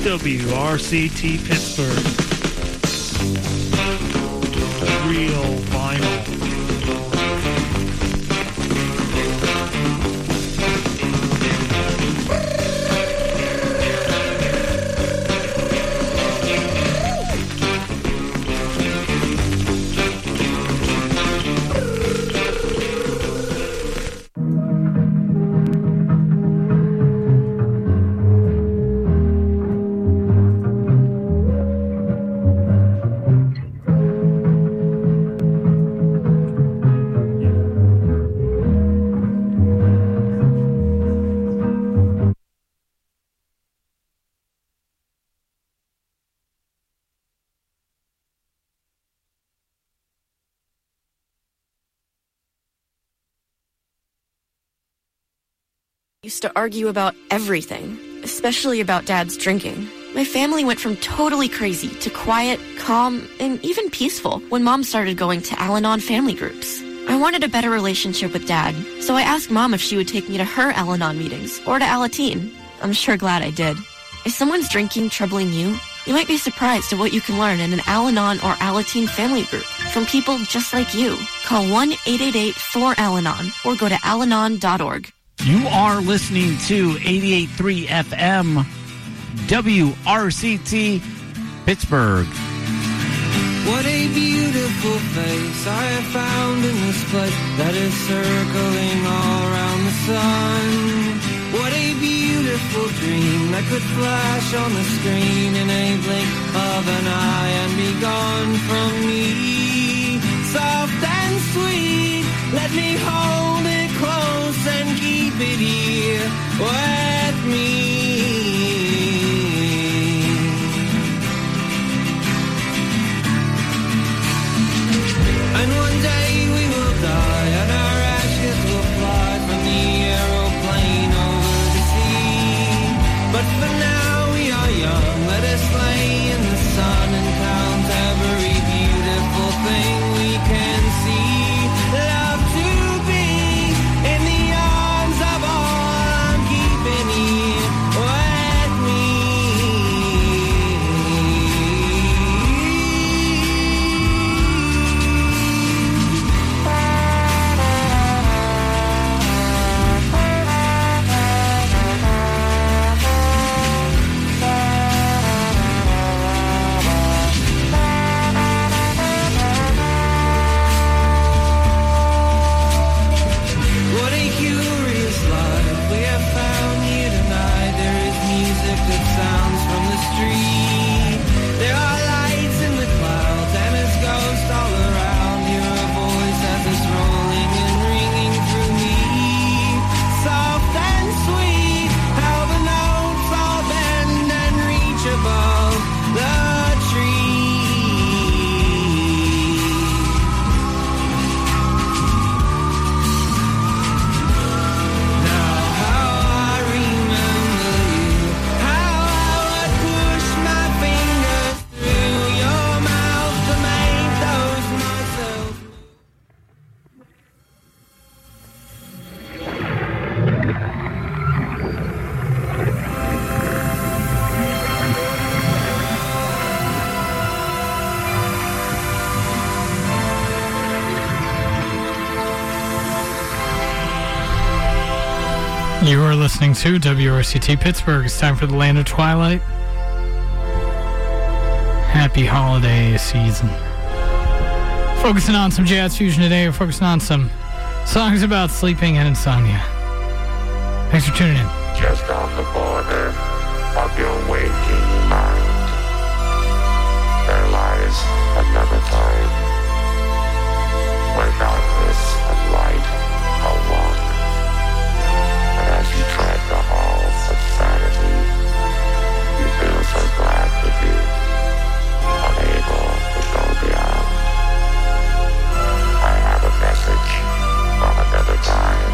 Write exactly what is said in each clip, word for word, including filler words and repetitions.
W R C T Pittsburgh. Real vinyl. Used to argue about everything, especially about Dad's drinking. My family went from totally crazy to quiet, calm, and even peaceful when Mom started going to Al-Anon family groups. I wanted a better relationship with Dad, so I asked Mom if she would take me to her Al-Anon meetings or to Alateen. I'm sure glad I did. Is someone's drinking troubling you? You might be surprised at what you can learn in an Al-Anon or Alateen family group from people just like you. Call one eight eight eight four Al Anon or go to al anon dot org. You are listening to eighty-eight point three F M, W R C T, Pittsburgh. What a beautiful face I have found in this place that is circling all around the sun. What a beautiful dream that could flash on the screen in a blink of an eye and be gone from me. Soft and sweet, let me hold it close and keep it here with me. And one day we will die and our ashes will fly from the aeroplane over the sea. But for now we are young, let us lay in the sun and count every beautiful thing we can see. Love to be in the arms of all I'm keeping here with me. What a curious life we have found here tonight. There is music that sounds from the street. There are lights in the clouds and it's ghosts all around. Hear a voice as it's rolling and ringing through me. Soft and sweet, how the notes all bend and reach above the tree. Now how I remember you, how I would push my fingers through your mouth to make those muscles move. You are listening to W R C T Pittsburgh. It's time for the Land of Twilight. Happy holiday season. Focusing on some jazz fusion today. We're focusing on some songs about sleeping and insomnia. Thanks for tuning in. Just on the border of your waking mind, there lies another time where darkness and light are one. And as you tread the halls of sanity, you feel so glad to be unable to go beyond. I have a message from another time.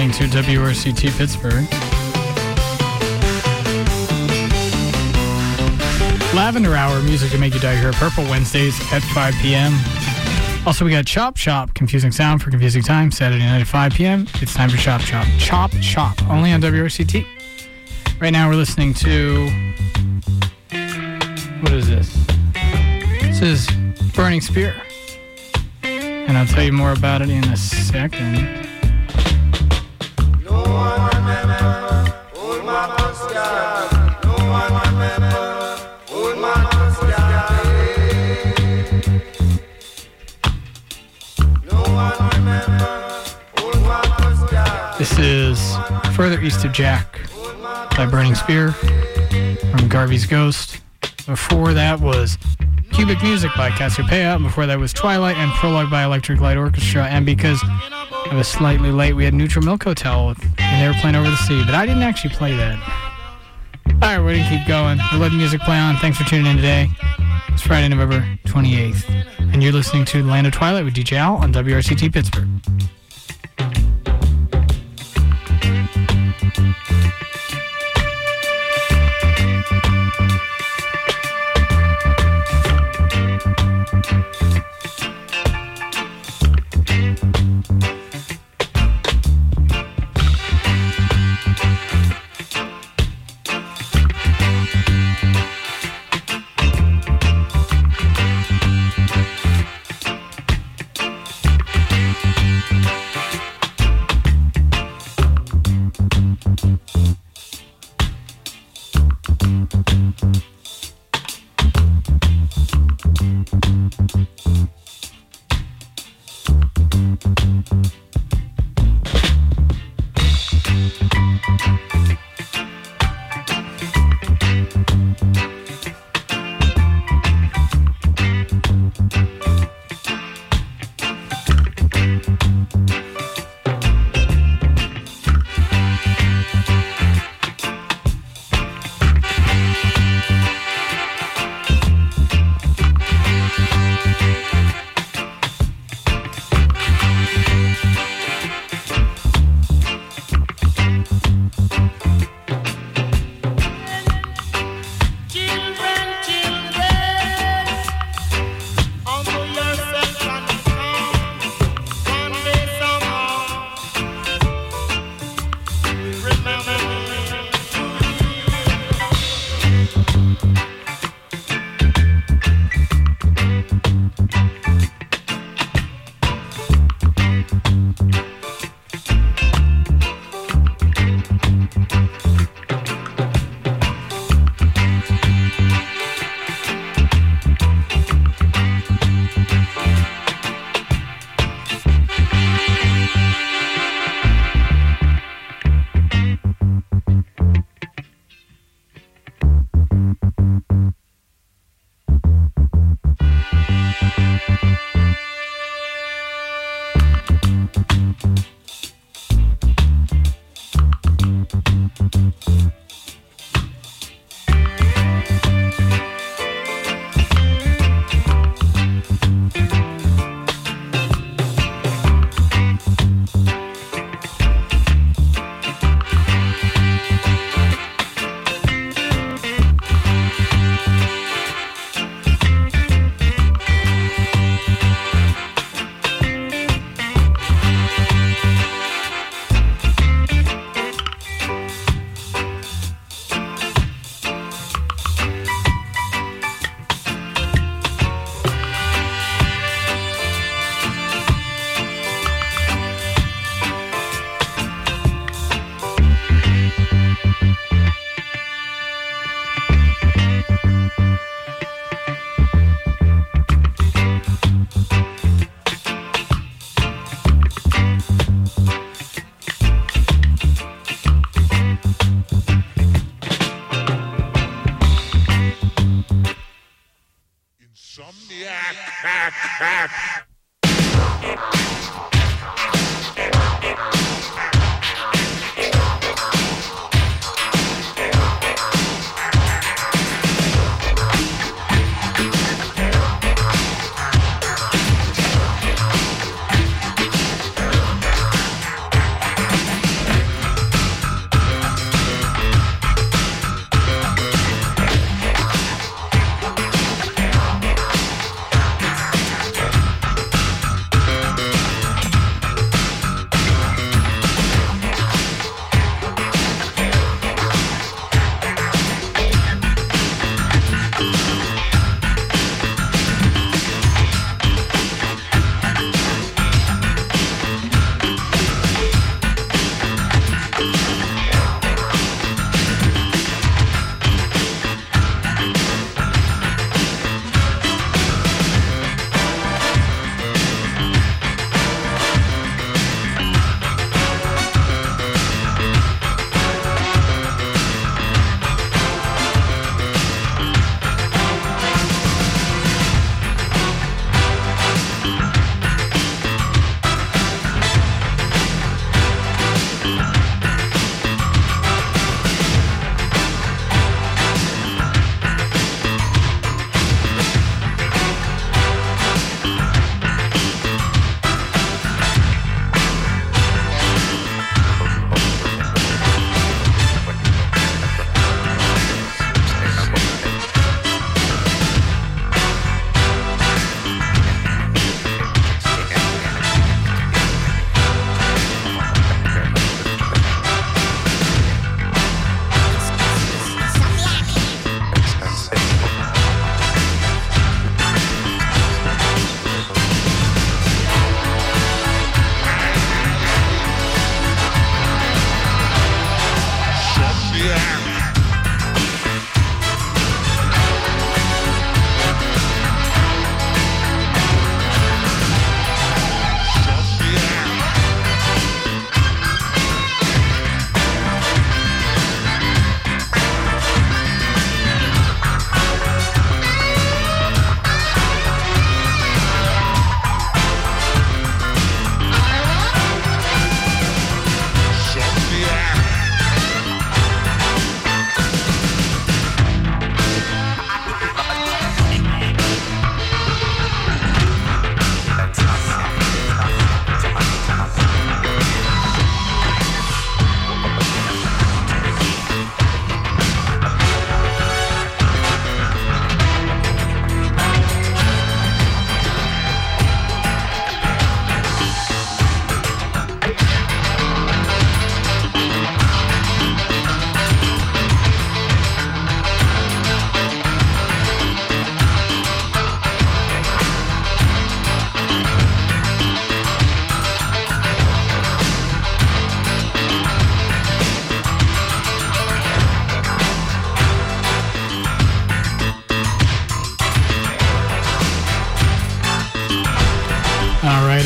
listening to W R C T Pittsburgh. Lavender Hour, music to make you die here at Purple, Wednesdays at five p.m. Also, we got Chop Shop, confusing sound for confusing time, Saturday night at five p.m. It's time for Chop Shop. Chop Shop, only on W R C T. Right now we're listening to... What is this? This is Burning Spear. And I'll tell you more about it in a second. This is Further East of Jack by Burning Spear from Garvey's Ghost. Before that was Cubic Music by Cassiopeia. And before that was Twilight and Prologue by Electric Light Orchestra. And because I was slightly late, we had Neutral Milk Hotel and they were playing Over the Sea. But I didn't actually play that. Alright, we're going to keep going. We'll let the music play on. Thanks for tuning in today. It's Friday, November twenty-eighth. And you're listening to Land of Twilight with D J Al on W R C T Pittsburgh.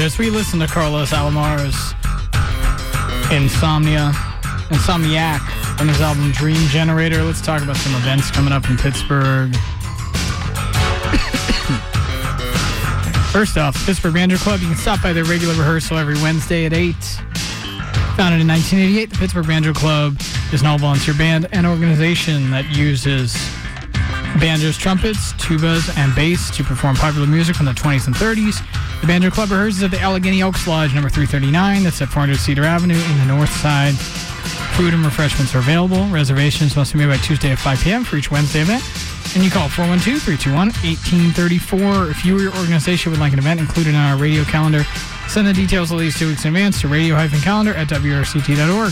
this. We listened to Carlos Alomar's Insomnia, Insomniac from his album Dream Generator. Let's talk about some events coming up in Pittsburgh. First off, Pittsburgh Banjo Club. You can stop by their regular rehearsal every Wednesday at eight. Founded in nineteen eighty-eight, the Pittsburgh Banjo Club is an all-volunteer band and organization that uses banjos, trumpets, tubas, and bass to perform popular music from the twenties and thirties. The Banjo Club rehearses at the Allegheny Oaks Lodge, number three thirty-nine. That's at four hundred Cedar Avenue in the north side. Food and refreshments are available. Reservations must be made by Tuesday at five p.m. for each Wednesday event. And you call four one two, three two one, one eight three four. If you or your organization would like an event included on our radio calendar, send the details at least two weeks in advance to radio-calendar at W R C T dot org.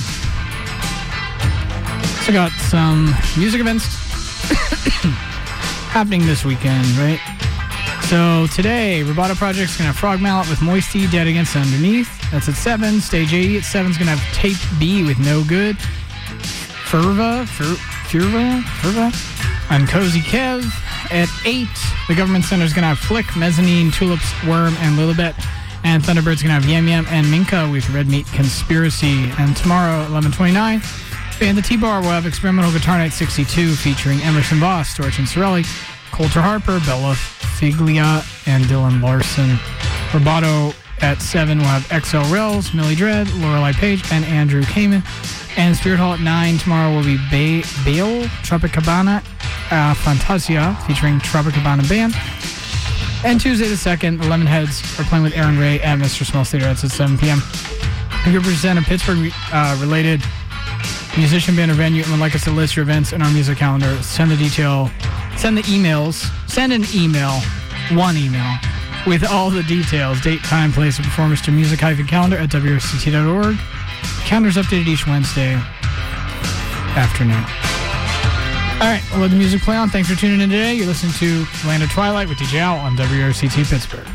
So I got some music events happening this weekend, right? So today, Roboto Project's going to have Frog Mallet with Moisty, Dead Against Underneath. That's at seven. Stage eighty at seven is going to have Tape B with No Good. Furva, Fur, Furva, Furva, and Cozy Kev. At eight, the Government Center is going to have Flick, Mezzanine, Tulips, Worm, and Lilibet. And Thunderbird's going to have Yam Yam and Minka with Red Meat Conspiracy. And tomorrow at eleven twenty-nine, and the T-Bar will have Experimental Guitar Night sixty-two featuring Emerson Voss, Storch and Sorelli, Coulter Harper, Bella Figlia, and Dylan Larson. Roboto at seven will have X L Rels, Millie Dredd, Lorelei Page, and Andrew Kamen. And Spirit Hall at nine tomorrow will be ba- Bale, Tropicabana, uh, Fantasia, featuring Tropicabana Band. And Tuesday the second, the Lemonheads are playing with Aaron Ray at Mister Small's Theater. That's at seven p.m. If you represent a Pittsburgh-related uh, musician, band, or venue and would like us to list your events in our music calendar, send the detail, send the emails, send an email, one email, with all the details, date, time, place, and performance to music-calendar at W R C T dot org. Calendar's updated each Wednesday afternoon. All right, we'll let the music play on. Thanks for tuning in today. You're listening to Land of Twilight with D J Al on W R C T Pittsburgh.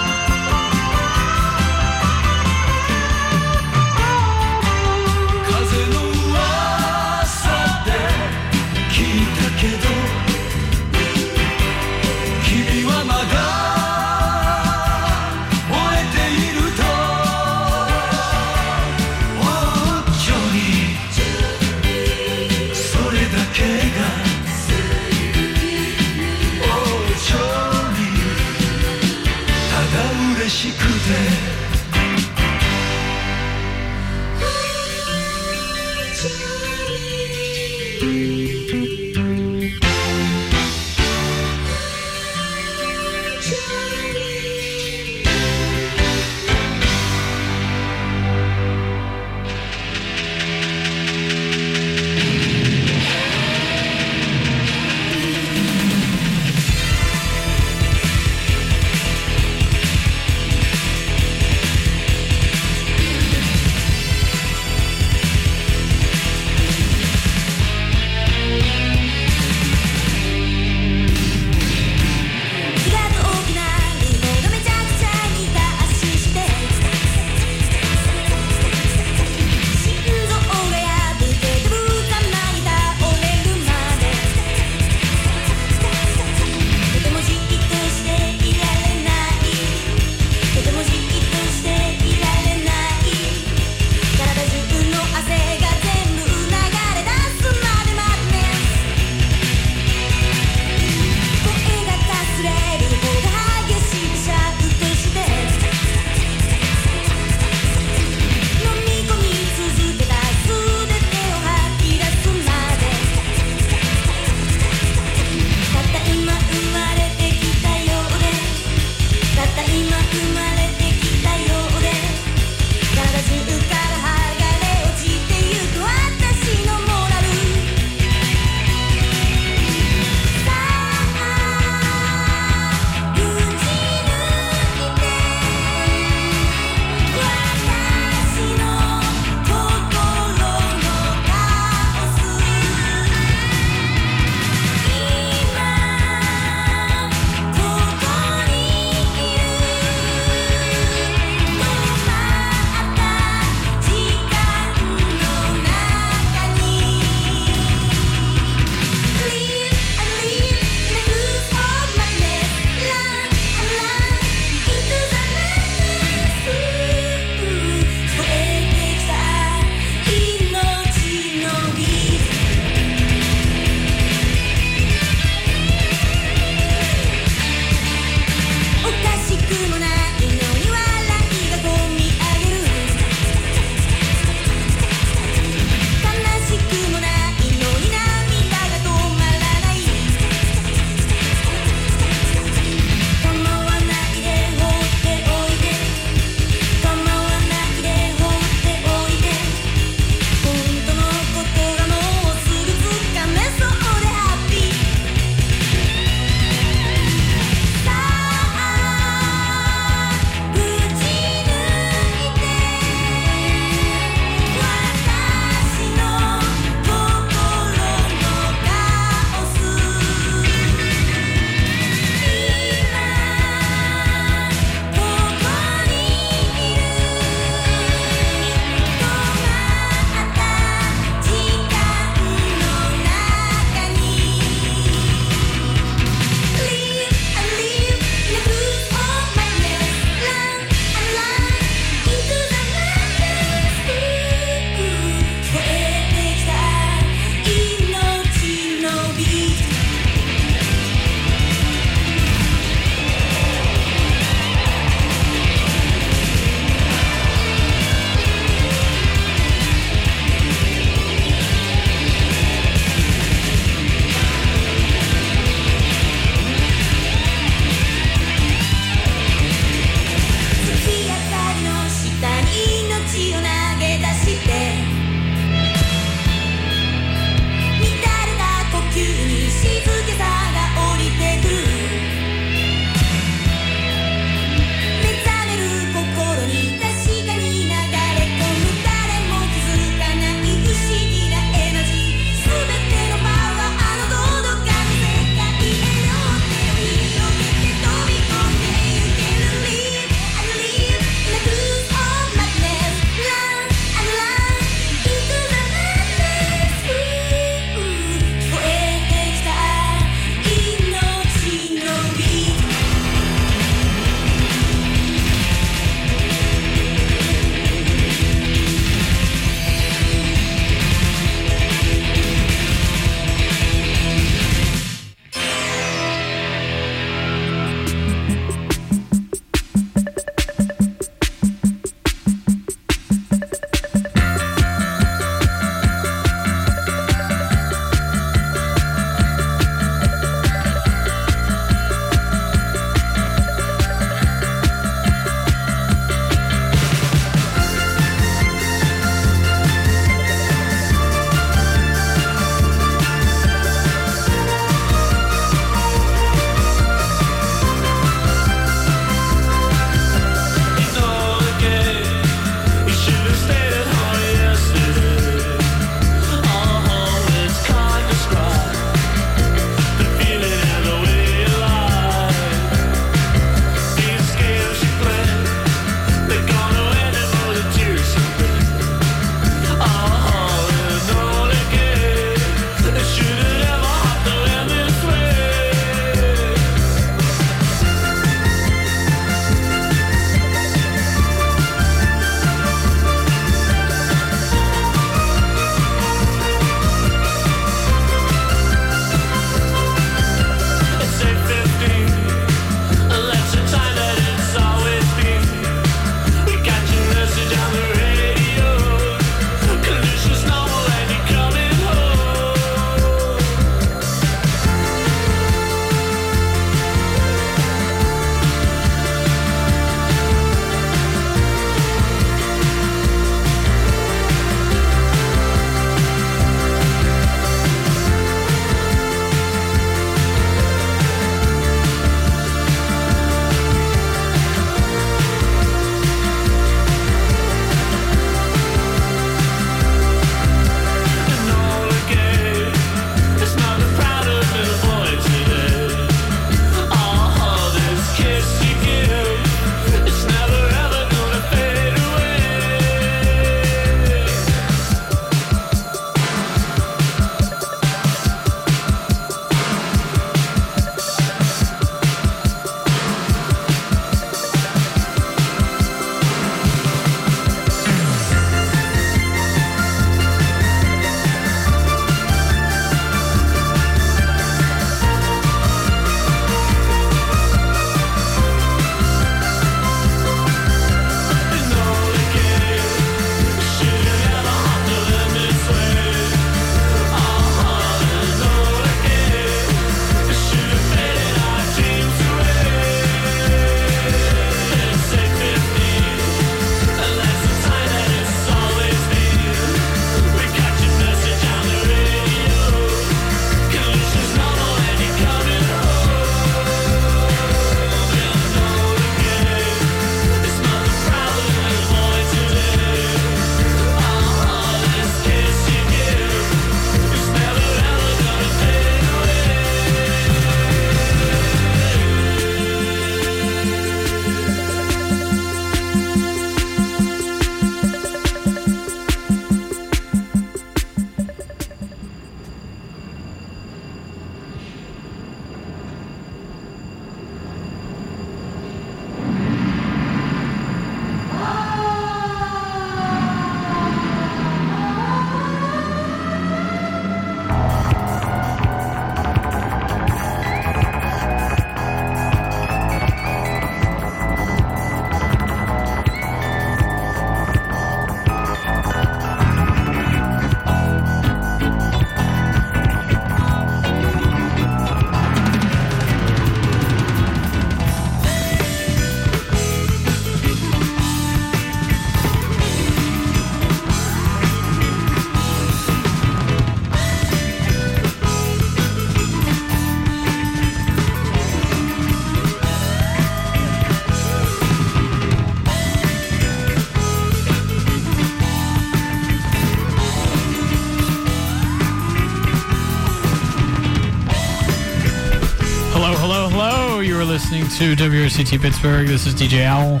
are listening to W R C T Pittsburgh. This is D J Owl.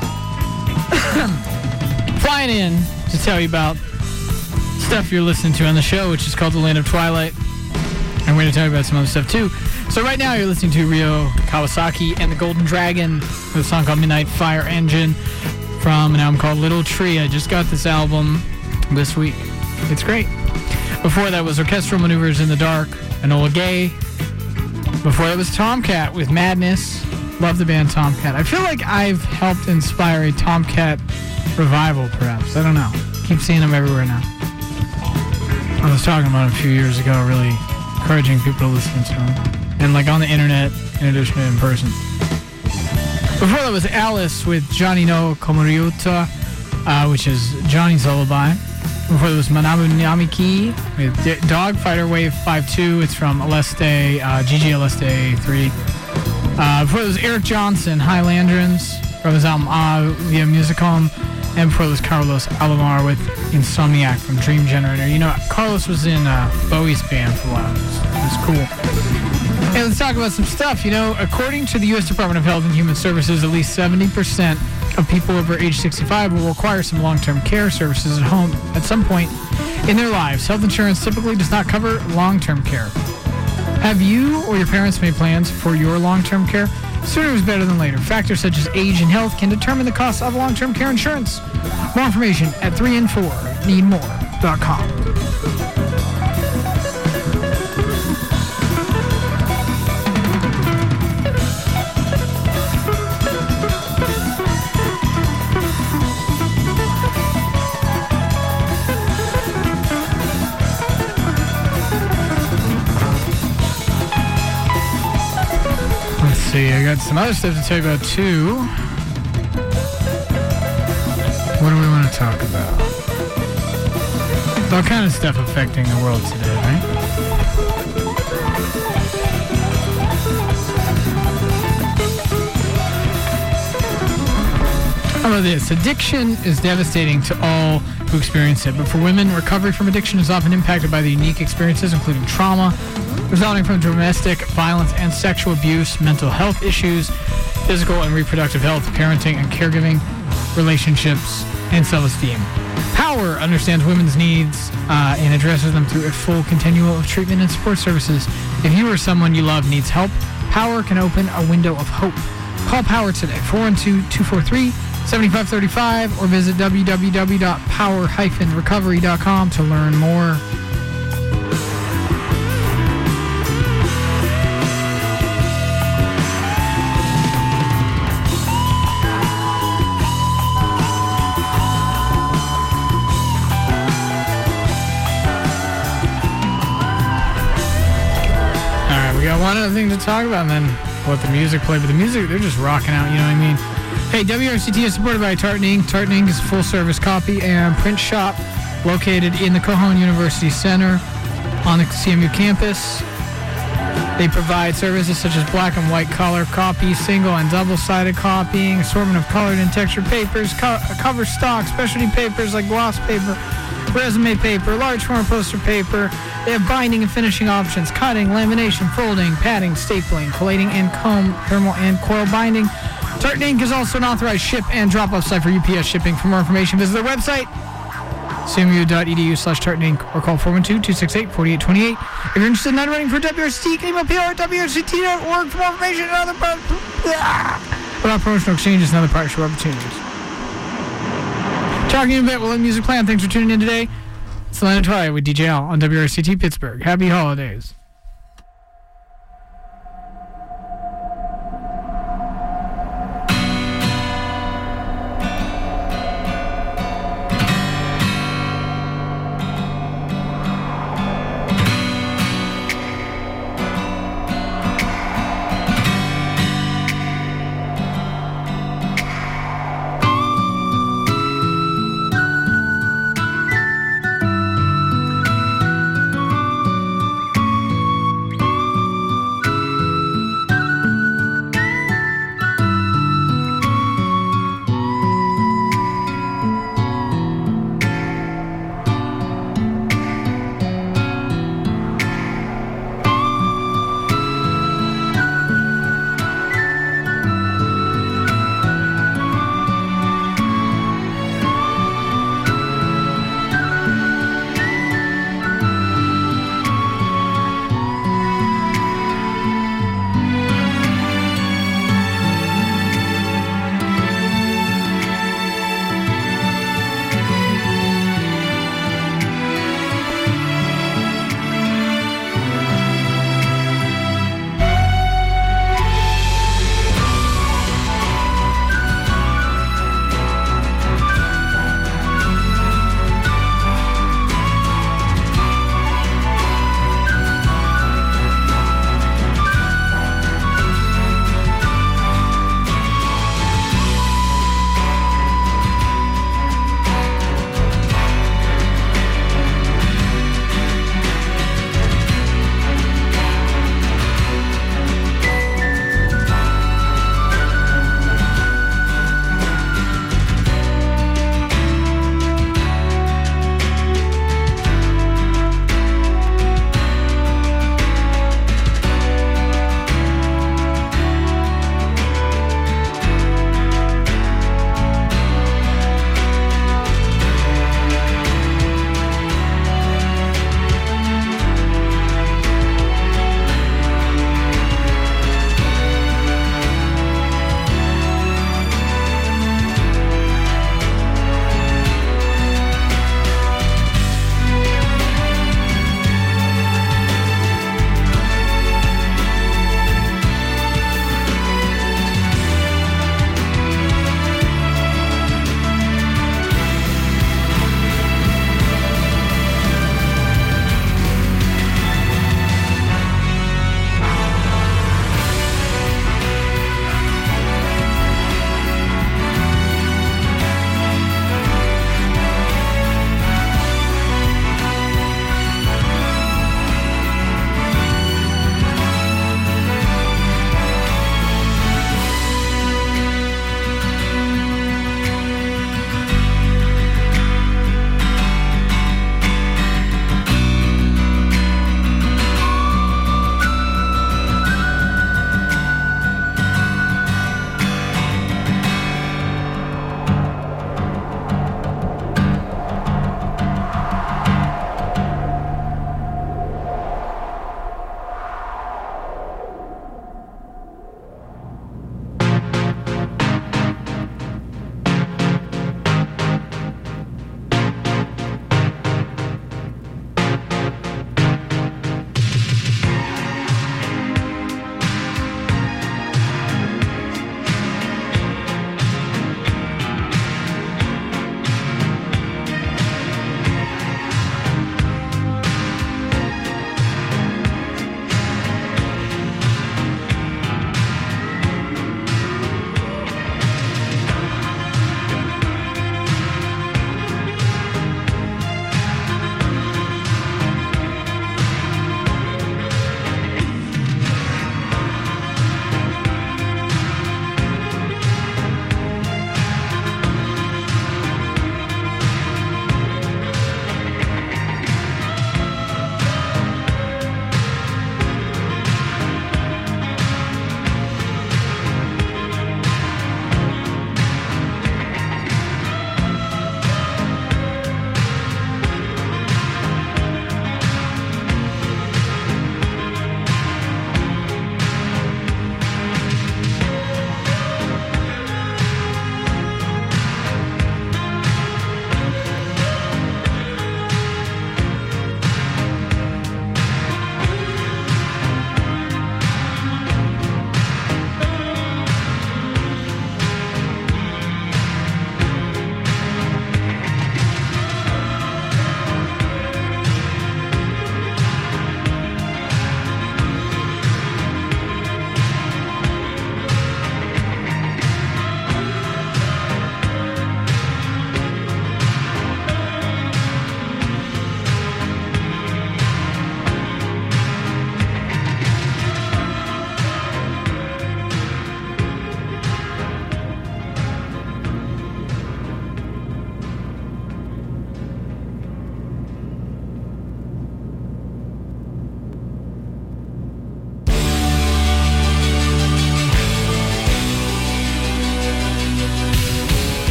Flying in to tell you about stuff you're listening to on the show, which is called The Land of Twilight. I'm going to tell you about some other stuff, too. So right now you're listening to Ryo Kawasaki and the Golden Dragon with a song called Midnight Fire Engine from an album called Little Tree. I just got this album this week. It's great. Before that was Orchestral Maneuvers in the Dark, Enola Gay. Before that was Tomcat with Madness. Love the band Tomcat. I feel like I've helped inspire a Tomcat revival, perhaps. I don't know. Keep seeing them everywhere now. I was talking about them a few years ago, really encouraging people to listen to them. And like on the internet, in addition to in person. Before that was Alice with Johnny no Komoriuta, uh, which is Johnny's Lullaby. Before that was Manabu Namiki with D- Dogfighter Wave five two. It's from Aleste, uh, G G Aleste three. Uh, before that was Eric Johnson, Highlandrins, from his album Ah Via Musicom. And before that was Carlos Alomar with Insomniac from Dream Generator. You know, Carlos was in uh, Bowie's band for a while. It was, it was cool. Hey, let's talk about some stuff. You know, according to the U S Department of Health and Human Services, at least seventy percent of people over age sixty-five will require some long-term care services at home at some point in their lives. Health insurance typically does not cover long-term care. Have you or your parents made plans for your long-term care? Sooner is better than later. Factors such as age and health can determine the cost of long-term care insurance. More information at three and four need more dot com. I got some other stuff to tell you about, too. What do we want to talk about? All kind of stuff affecting the world today, right? How about this? Addiction is devastating to all who experience it, but for women, recovery from addiction is often impacted by the unique experiences, including trauma, resulting from domestic violence and sexual abuse, mental health issues, physical and reproductive health, parenting and caregiving, relationships, and self-esteem. Power understands women's needs uh, and addresses them through a full continuum of treatment and support services. If you or someone you love needs help, Power can open a window of hope. Call Power today, four one two, two four three, seven five three five, or visit w w w dot power dash recovery dot com to learn more. One other thing to talk about, and then let the music play. But the music, they're just rocking out, you know what I mean? Hey, W R C T is supported by Tartan Ink. Tartan Ink is a full-service copy and print shop located in the Cohon University Center on the C M U campus. They provide services such as black and white color copy, single and double-sided copying, assortment of colored and textured papers, co- cover stock, specialty papers like gloss paper, resume paper, large form poster paper. They have binding and finishing options, cutting, lamination, folding, padding, stapling, collating, and comb, thermal, and coil binding. Tartan Ink is also an authorized ship and drop-off site for U P S shipping. For more information, visit their website, c m u dot e d u slash Tartan Ink, or call four one two, two six eight, four eight two eight. If you're interested in underwriting for W R C T, you can email P R at W R C T dot org for more information and other pro- about promotional exchanges and other partnership opportunities. Talking a bit, we'll let music play on. Thanks for tuning in today. It's The Land of Twilight with D J Al on W R C T Pittsburgh. Happy holidays.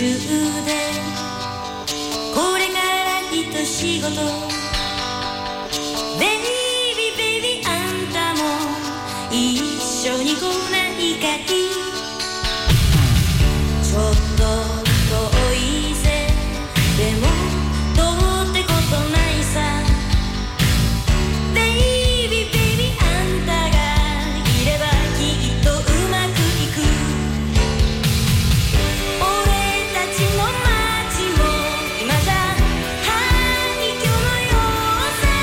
中でこれから一仕事ベイビーベイビーあんたも一緒に来ないかいちょっと遠いぜでもどうってことないさベイビーベイビーあんたがいればきっとうまくいく俺たちの街も今じゃ廃墟のようさ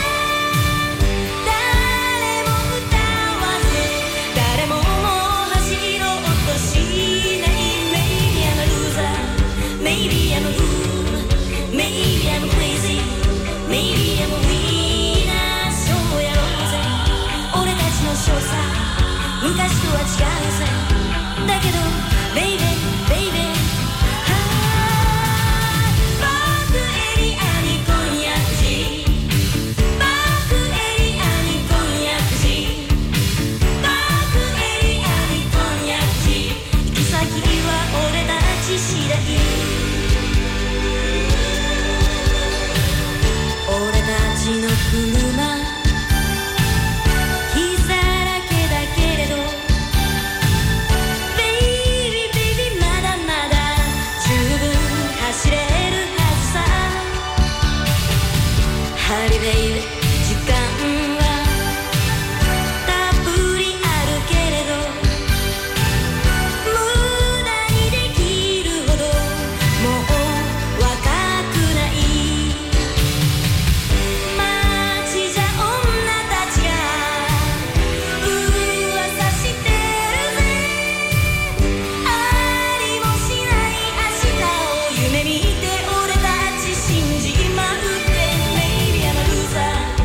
誰も歌わず誰ももう走ろうとしない Maybe I'm a loser Maybe I'm a fool Maybe I'm crazy Maybe I'm a winner そうやろうぜ俺たちの少佐昔とは違うぜだけど Baby Baby 僕エリアに今夜くじ僕エリアに今夜くじ僕エリアに今夜くじ行き先は俺たち次第俺たちの車傷だらけだけれど Baby Baby まだまだ十分走れるはずさハリデイ時間はたっぷりあるけれど無駄にできるほどもう若くない街じゃ女たちが噂してるぜありもしない明日を夢見て俺たち信じまうって Maybe I'm a loser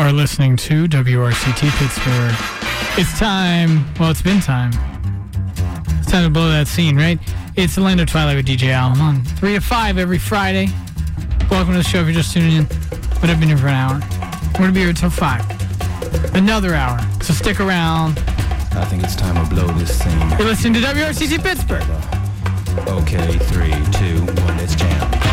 are listening to W R C T Pittsburgh. It's time, well, it's been time. It's time to blow that scene, right? It's Orlando Twilight with D J Allen on three to five every Friday. Welcome to the show if you're just tuning in. But I've been here for an hour. We're going to be here until five. Another hour. So stick around. I think it's time to blow this scene. You're listening to W R C T Pittsburgh. Okay, three, two, one, let's jam.